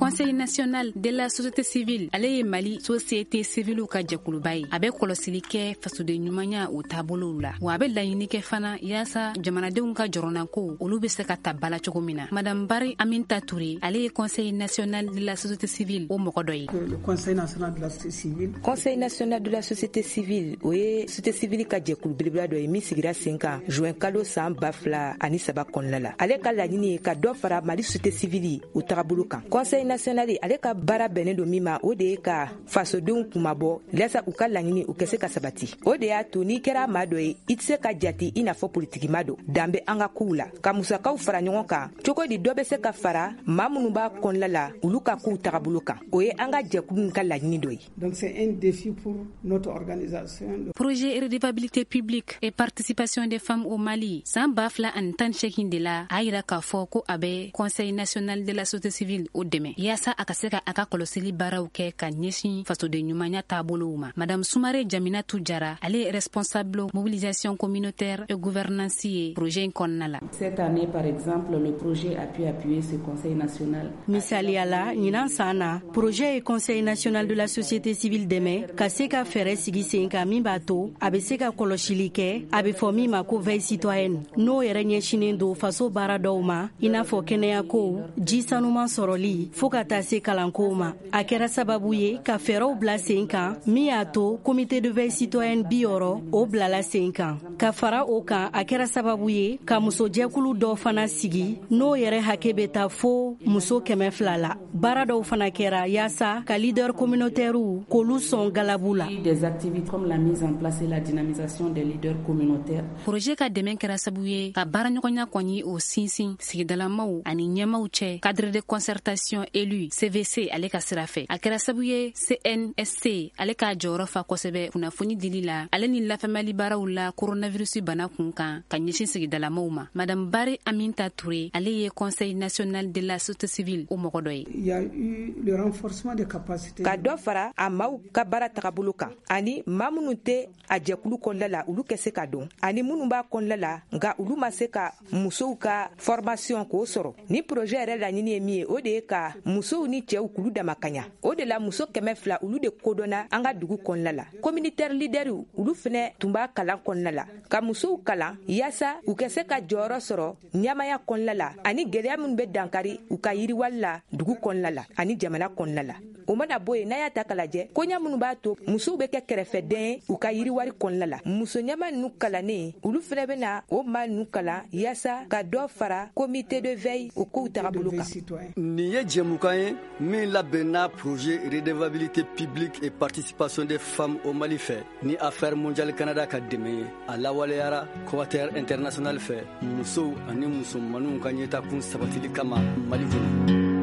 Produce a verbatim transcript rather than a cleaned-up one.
Conseil national de la société civile ale ye Mali société civile ka jɛkuluba ye a bɛ kɔlɔsili kɛ fasoden ɲumanya o taabolow la wa a bɛ laɲini kɛ fana yaasa jamanadenw ka jɔrɔnako olu bɛ se ka ta bala cogo min na. Madame Bari Aminta Touré ale ye Conseil national de la société civile o mɔgɔ dɔ ye. Le Conseil national de la société civile Conseil national de la société civile o ye société civile ka jɛkulu belebela dɔ ye min sigira sen kan juin kalo san ba fila ani saba kɔnɔna la. Ale ka laɲini ye ka dɔ fara Mali société civile o tagabolo kan. Conseil national ale ka baara bɛnnen don min ma o de ye ka fasodenw kumabɔ lasa u ka laɲini u kɛ se ka sabati. O de y'a to n'i kɛra maa dɔ ye i tɛ se ka jate i n'a fɔ politiki ma don danbe an ka kow la ka musakaw fara ɲɔgɔn kan cogo di dɔ bɛ se ka fara maa minnu b'a kɔnɔna la olu ka kow tagabolo kan. O ye an ka jɛkulu ka laɲini dɔ ye. Donc c'est un défi pour notre organisation. Projet redevabilité publique et participation des femmes au Mali san ba fila ani tan seegin de la a yira k'a fɔ ko a bɛ Conseil national de la société civile o dɛmɛ yaasa a ka se ka a ka kɔlɔsili baaraw kɛ ka ɲɛsin fasoden ɲumanya taabolow ma. Madame Soumare Jaminatou Jara ale est responsable mobilisation communautaire et gouvernance ye projet in kɔnɔna la. Cette année par exemple le projet a pu appuyer ce Conseil national. Misaliya la ɲinan san na projet ye Conseil national de la société civile dɛmɛ ka se ka fɛɛrɛ sigi sen kan min b'a to a bɛ se ka kɔlɔsili kɛ a bɛ fɔ min ma ko veille citoyenne n'o yɛrɛ ɲɛsinen don faso baara dɔw ma i n'a fɔ kɛnɛyako ji sanuman sɔrɔli fo ka taa se kalankow ma. A kɛra sababu ye ka fɛɛrɛw bila sen kan min y'a to comité de veille citoyenne bi wɔɔrɔ o bilala sen kan. Ka fara o kan a kɛra sababu ye ka musojɛkulu dɔw fana sigi n'o yɛrɛ hakɛ bɛ taa fo muso kɛmɛ fila la. Baara dɔw fana kɛra yaasa ka leader communautaires k'olu sɔn galabu la. Des activités comme la mise en place et la dynamisation des leaders communautaires. Projet ka dɛmɛ kɛra sababu ye ka baaraɲɔgɔnya kɔni o sinsin sigidalamaw ani ɲɛmaw cɛ cadre de concertation élu C V C ale ka sira fɛ. A kɛra sababu ye C N S C ale ka jɔyɔrɔ fa kosɛbɛ kunnafoni dili la ale ni lafamali baaraw la coronavirus bana kun kan ka ɲɛsin sigidalamaw ma. Madame Bari Aminta Touré ale ye Conseil national de la société civile o mɔgɔ dɔ ye. Il y a eu le renforcement des capacités. Ka dɔ fara a maaw ka baara tagabolo kan ani maa minnu tɛ a jɛkulu kɔnɔna la olu kɛ se ka don ani minnu b'a kɔnɔna la nka olu ma se ka musow ka formation k'o sɔrɔ. Ni projet yɛrɛ laɲini ye min ye o de ye ka musow ni cɛw k'ulu dama kaɲa. O de la muso kɛmɛ fila olu de kodɔnna an ka dugu kɔnɔna la. Communautaire leaders olu fɛnɛ tun b'a kalan kɔnɔna la ka musow kalan yaasa u kɛ se ka jɔyɔrɔ sɔrɔ ɲamaya kɔnɔna la ani gɛlɛya minnu bɛ dankari u ka yiriwali la dugu kɔnɔna la ani jamana kɔnɔna la. O mana bɔ yen n'a y'a ta ka lajɛ koɲa minnu b'a to musow bɛ kɛ kɛrɛfɛden u ka yiriwari kɔnɔna la. Muso ɲama ninnu kalannen olu fɛnɛ bɛ na o maa ninnu kalan yaasa ka dɔ fara comité de veille o kow tagabolo kan. Nin ye jɛmukan ye min labɛnna projet redevabilité publique et participation des femmes au Mali fɛ ni affaire mondiale Canada ka dɛmɛ ye a lawaleyara coopérateur international fɛ musow ani musomanninw ka ɲɛtakun sabatili kama Mali kɔnɔ.